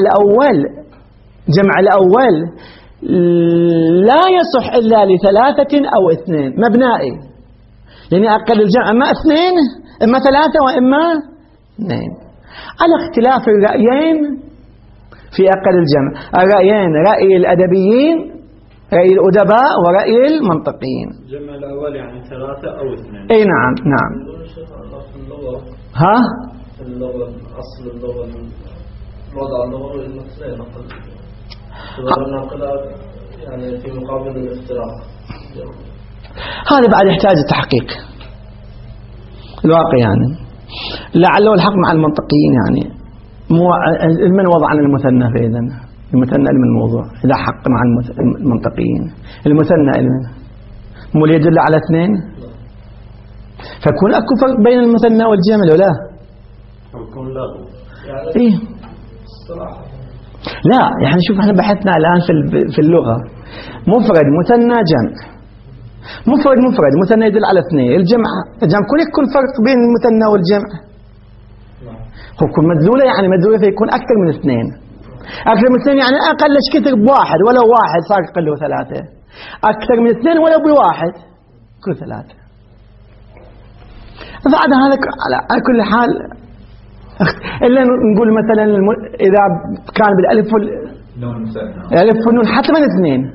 الأول لا يصح إلا ل3 أو 2 مبنائي، لأن أقل الجمع إما 2 إما 3 وإما 2 على اختلاف الرأيين في أقل الجمع. الرأيين رأي الأدبيين، رأي الأدباء، ورأي المنطقيين. الجمع الأول يعني 3 أو 2. أي نعم. ها؟ اللغة أصل اللغة الوضع اللغوي إنه 2 أقل يعني في مقابل الافتراق. هذا بعد يحتاج تحقيق الواقع يعني، لعله الحق مع المنطقيين يعني. من وضع عن المثنى فإذا المثنى من الموضوع إذا حق مع المنطقيين المثنى مو يدل على 2، فكون أكو فرق بين المثنى والجمع ولا يكون لا إيه لا يعني شوف احنا بحثنا الآن في اللغة مفرد مثنى جمع، مفرد مثنى يدل على 2، الجمع كل فرق بين المثنى والجمع هو كل مدلولة يعني مدلولة فيكون أكثر من 2. أكثر من 2 يعني أقلش كثر ب1 ولو 1 صار قله 3، أكثر من 2 ولو ب1 كل 3. بعد هذا على كل حال إلا نقول مثلا إذا كان بالألف والنون حتما 2،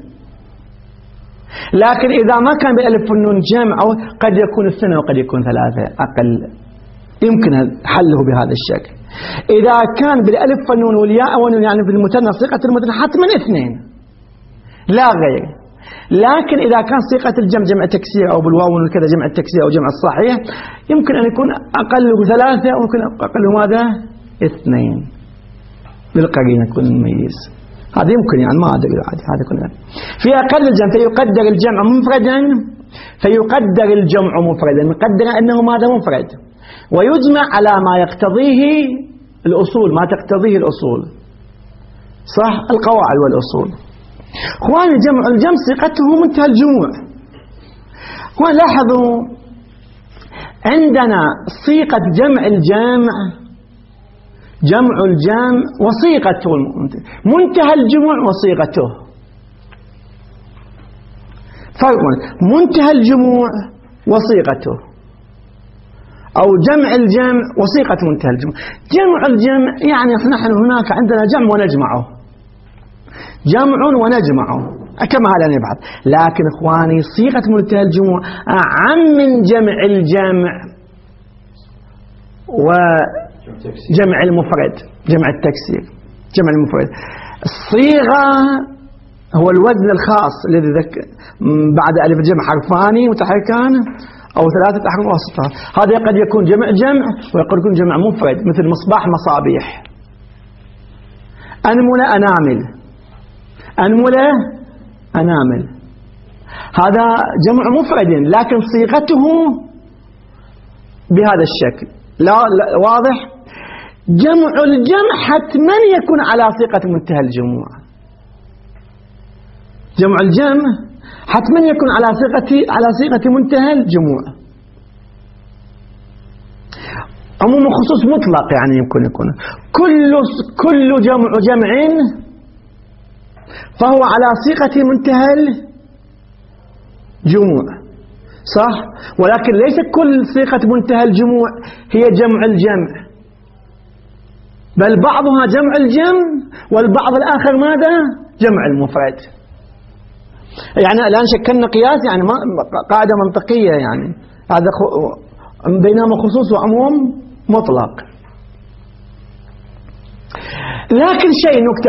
لكن إذا ما كان بالألف والنون جمع قد يكون 2 وقد يكون 3 أقل، يمكن حله بهذا الشكل. إذا كان بالألف والنون والياء والنون يعني في المثنى صيغة المثنى حتما 2 لا غير. لكن إذا كان صيغة الجمع جمع تكسير أو بالواو كذا جمع التكسير أو جمع الصحيح يمكن أن يكون أقله 3 ويمكن أقله ماذا 2 بالقرينة يكون مميز. هذا يمكن يعني ما أدري هذا كله. في أقل الجمع فيقدر الجمع مفردا، فيقدر الجمع مفردا نقدر أنه ماذا مفرد، ويجمع على ما يقتضيه الأصول، ما تقتضيه الأصول صح القواعد والأصول. اخواني الجمع صيغته منتهى الجموع. ولاحظوا عندنا صيغة جمع الجمع وصيغته منتهى الجموع وصيغته فرق. منتهى الجموع وصيغته أو جمع الجمع وصيغة منتهى الجموع. جمع الجمع يعني نحن هناك عندنا جمع ونجمعه، جمع ونجمعه كما هذا نبحث. لكن إخواني صيغة منتهى الجموع أعم من جمع الجمع وجمع المفرد، جمع التكسير، جمع المفرد. الصيغة هو الوزن الخاص الذي بعد ألف الجمع حرفان متحركان أو 3 أحرف وسطها. هذا قد يكون جمع وقد يكون جمع مفرد مثل مصباح مصابيح، أنملة أنامل، هذا جمع مفرد لكن صيغته بهذا الشكل. لا واضح؟ جمع الجمع حتما يكون على صيغة منتهى الجموع. جمع الجمع حتما يكون على صيغة منتهى الجموع. عموم خصوص مطلق يعني يمكن يكون كل جمع فهو على صيغة منتهى الجموع صح، ولكن ليس كل صيغة منتهى الجموع هي جمع الجمع، بل بعضها جمع الجمع والبعض الآخر ماذا جمع المفرد. يعني الآن شكلنا قياس يعني قاعدة منطقية يعني هذا بينما خصوص وعموم مطلق. لكن شيء نكتة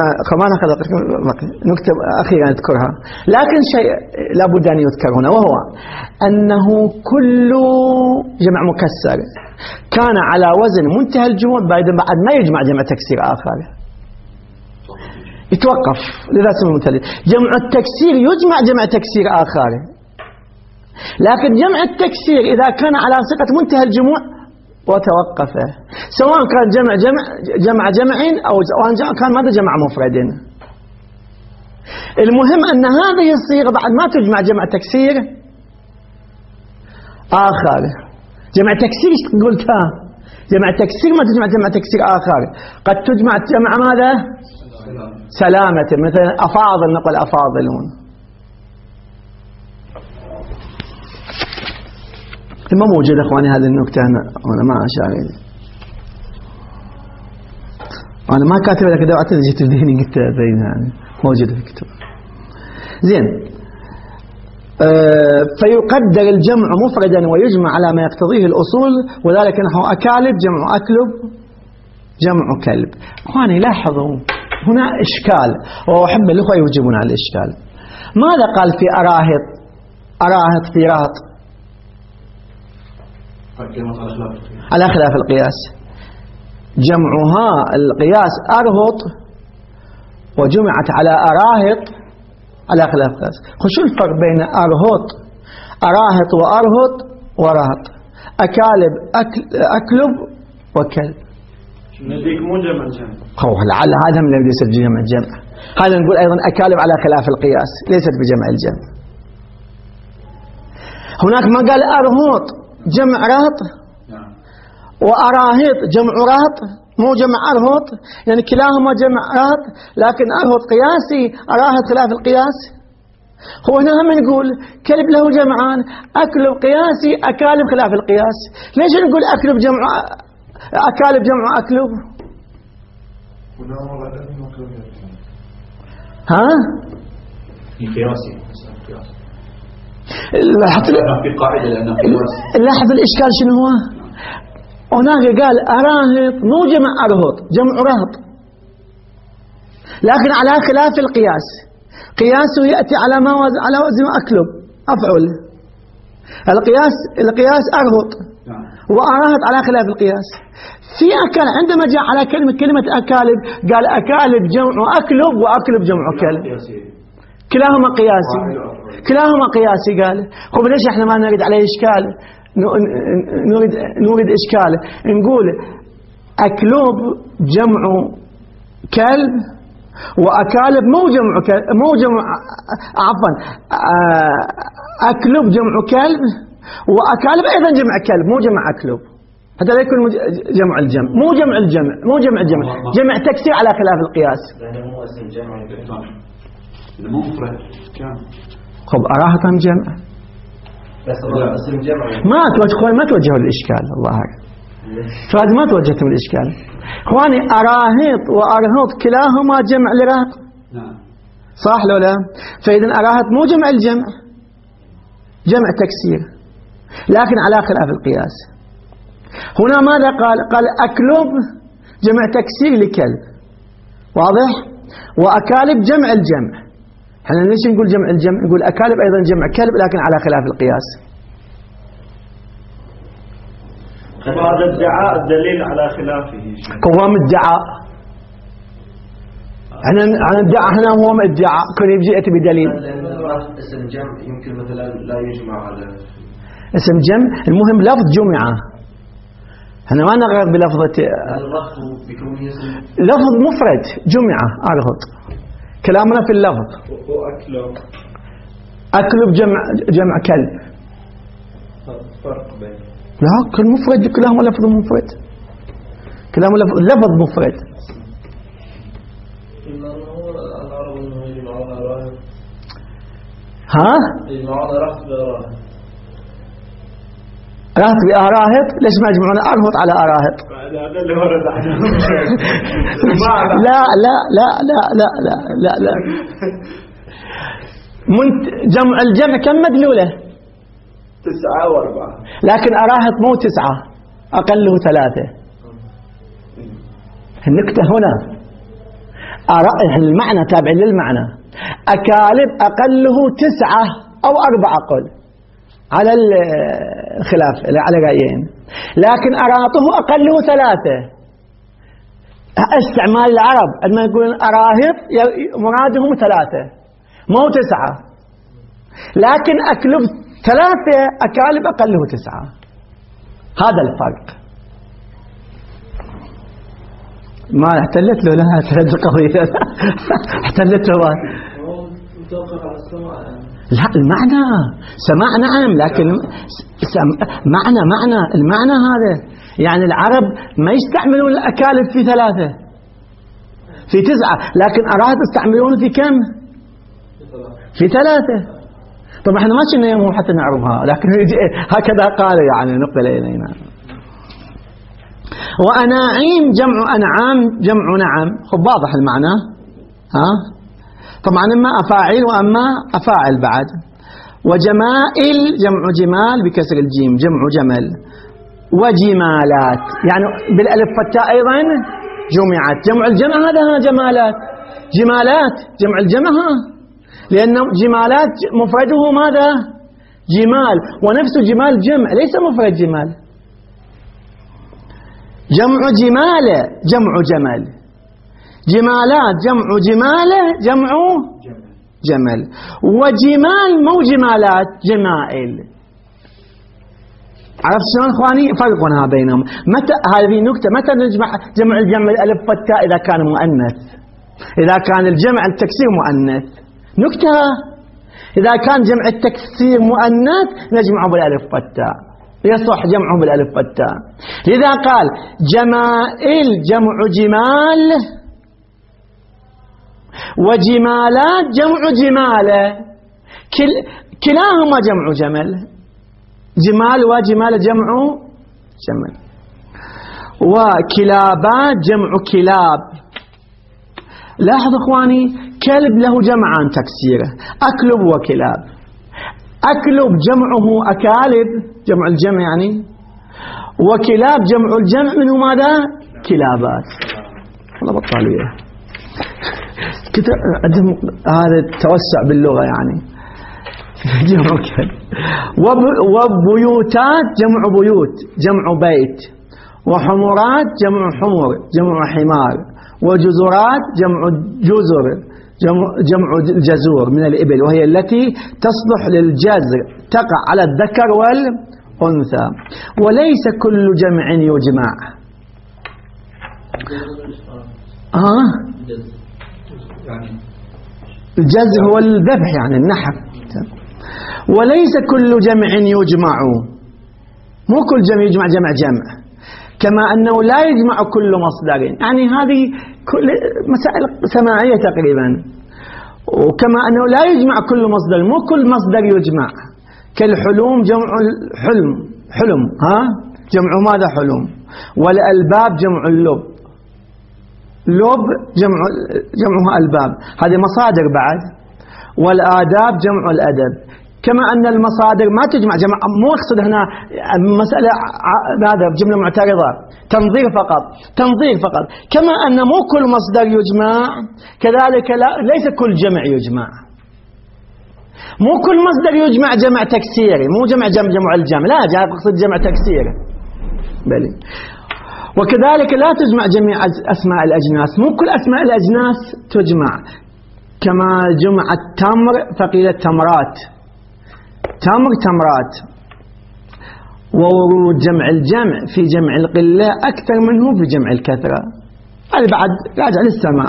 نكتة أخيرا أذكرها، لكن شيء لابد أن يذكر هنا، وهو أنه كل جمع مكسر كان على وزن منتهى الجموع بعد ما يجمع جمع تكسير آخر يتوقف، لذا اسمه مثال. جمع التكسير يجمع جمع تكسير آخر، لكن جمع التكسير إذا كان على صيغة منتهى الجموع وتوقفه، سواء كان جمع جمعين أو كان ماذا جمع مفرد. المهم أن هذه الصيغة بعد ما تجمع جمع تكسير آخر. جمع تكسير ايش قلتها؟ جمع تكسير ما تجمع جمع تكسير آخر، قد تجمع جمع ماذا؟ سلامة، مثلا أفاضل نقول أفاضلون. ما موجود أخواني هذه النكتة أنا ما أشاهد، أنا ما كاتب لك دعوة جيت تدهني قلت بينها يعني موجودة في الكتاب. زين. فيقدر الجمع مفردا ويجمع على ما يقتضيه الأصول، وذلك نحو أكالب جمع أكلب جمع كلب. أخواني لاحظوا هنا إشكال، وأحب الأخوة يوجبون على الإشكال. ماذا قال في أراهط في رهط؟ على خلاف القياس. جمعها القياس أرهط وجمعت على أراهط على خلاف القياس. شو الفرق بين أراهط وأرهط ورهط؟ أكالب أكلب وكلب. نديك مو جمع جمع. لعل هذا من الذي يصير بجمع الجمع. هذا نقول أيضا أكالب على خلاف القياس ليست بجمع الجمع. هناك ما قال أرهط جمع رهط وأراهط جمع رهط، مو جمع أرهط، يعني كلاهما جمع رهط، لكن أرهط قياسي أراهط خلاف القياس. هو هنا هم نقول كلب له جمعان، أكلب قياسي أكالب خلاف القياس. ليش نقول أكلب جمع أكالب جمع أكلب؟ ها؟ لاحظ الإشكال شنو هو؟ هناك قال أراهط مو جمع أرهط جمع رهط، لكن على خلاف القياس. قياسه يأتي على وزن أكلب أفعل. القياس أرهط وأراهط على خلاف القياس. في أكل عندما جاء على كلمة أكالب قال أكالب جمع أكلب وأكلب جمع كلب، كلاهما قياسي، كلاهما قياسي. قال خب ليش احنا ما نريد عليه إشكال؟ نريد إشكال، نقول أكلوب جمع كلب وأكالب مو جمع عفوا أكلوب جمع كلب وأكالب أيضا جمع كلب مو جمع أكلوب، حتى لا يكون جمع الجمع مو جمع الجمع جمع تكسير على خلاف القياس. مو اسم جمع المفرد كم خب أراهطا جمع بس اسم جمع ما توجهوا الإشكال. الله أعلم فهذا ما توجهتم الإشكال. إخواني أراهط وأرهط كلاهما جمع لرهط، صح لو لا؟ فإذا أراهط مو جمع الجمع، جمع تكسير لكن على خلاف القياس. هنا ماذا قال أكلب جمع تكسير لكلب، واضح؟ وأكالب جمع الجمع. احنا ليش نقول جمع الجمع؟ نقول أكالب أيضا جمع كلب لكن على خلاف القياس. هذا الدعاء الدليل على خلافه. قوام الدعاء احنا هو ادعاء كل يجي بدليل. اسم جمع يمكن مثلا لا يجمع على اسم جمع، المهم لفظ جمعة. احنا ما نغير بلفظة لفظ مفرد جمعة أرهط، كلامنا في اللفظ. أكلب جمع كلب، فرق بين لا كل مفرد كلامه لفظ مفرد، كلامه لفظ مفرد. ها؟ راهط بأراهط، ليش ما يجمعون أرهط على أراهط؟ لا لا لا لا لا لا لا لا جمع الجمع كم مدلولة؟ 9 و4، لكن أراهط مو 9 أقله 3. النكتة هنا المعنى تابع للمعنى. أكالب أقله 9 أو 4 قل على الخلاف على رأيين، لكن أراهطه أقله 3. استعمال العرب عندما يقولون أراهط مرادهم 3 مو 9، لكن أكلب 3 أكالب أقله 9. هذا الفرق. ما احتلت له لها 3 قوية احتلت له متوقف على السماع يعني. لا المعنى سماع نعم، لكن معنى المعنى هذا يعني العرب ما يستعملون الأكالب في 3 في 9، لكن أراد يستعملون في كم؟ في 3. طبعا احنا ما كنا يوم حتى نعرفها، لكن هكذا قال يعني نقبل إلينا. وأناعيم جمع أنعام جمع نعم. خب واضح المعنى ها. طبعا إما أفاعيل وأما أفاعل بعد. وجمائل جمع جمال بكسر الجيم جمع جمل. وجمالات يعني بالألف والتاء أيضا جمعت. جمع الجمع هذا جمالات. جمالات جمع الجمع لأن جمالات مفرده ماذا؟ جمال، ونفس جمال جمع ليس مفرد جمال. جمع جمال جمع جمل. جمالات جمع جمال جمع جمل. وجمال مو جمالات جمائل. عرفت شلون اخواني؟ فرقنا بينهم. متى هذه نكته، متى نجمع جمع الجمع الالف والتاء؟ اذا كان مؤنث، اذا كان الجمع التكسير مؤنث نكته. اذا كان جمع التكسير مؤنث نجمعه بالالف والتاء، يصح جمعه بالالف والتاء. لذا قال جمائل جمع جمال وجمالات جمع جماله، كلاهما جمع جمل. جمال وجمال جمع جمل. وكلابات جمع كلاب. لاحظ اخواني كلب له جمعان تكسيره، اكلب وكلاب. اكلب جمعه اكالب جمع الجمع يعني، وكلاب جمع الجمع منه ماذا؟ كلابات. والله بطاليه كنت عندهم هذا التوسع باللغه يعني جمع كلب. وبيوتات جمع بيوت جمع بيت. وحمرات جمع حمر جمع حمار. وجزرات جمع جزر جمع الجزور من الإبل، وهي التي تصلح للجزر تقع على الذكر والأنثى. وليس كل جمع يجمع. الجزر هو الذبح يعني النحر. وليس كل جمع يجمع، مو كل جمع يجمع جمع جمع. كما أنه لا يجمع كل مصدر، يعني هذه كل مسائل سماعية تقريبا. وكما أنه لا يجمع كل مصدر، مو كل مصدر يجمع. كالحلوم جمع الحلم، حلم جمع ماذا؟ حلوم. والألباب جمع اللب، لب جمعها ألباب، هذه مصادر بعد. والآداب جمع الأدب. كما أن المصادر ما تجمع جمع، مو أقصد هنا مسألة هذا جملة معترضة، تنظير فقط، تنظير فقط. كما أن مو كل مصدر يجمع كذلك ليس كل جمع يجمع. مو كل مصدر يجمع جمع تكسيري، مو جمع الجمع، لا جاء أقصد جمع تكسيري بلي. وكذلك لا تجمع جميع أسماء الأجناس، مو كل أسماء الأجناس تجمع. كما جمع التمر فقيل التمرات، تمر تمرات. وورود جمع الجمع في جمع القلة أكثر منه في جمع الكثرة. هذا بعد راجع للسماع.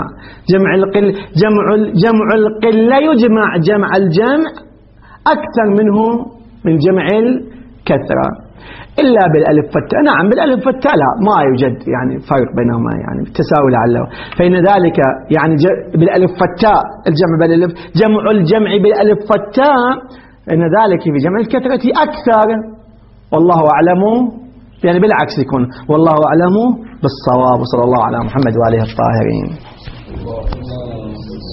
جمع القلة يجمع جمع الجمع أكثر منه من جمع الكثرة إلا بالألف والتاء. نعم بالألف والتاء لا، ما يوجد يعني فرق بينهما يعني بالتساوي لعله. فإن ذلك يعني بالألف والتاء الجمع بالألف، جمع الجمع بالألف والتاء إن ذلك في جمع الكثرة أكثر. والله أعلم، يعني بالعكس يكون والله أعلم بالصواب. وصلى الله على محمد وآله الطاهرين.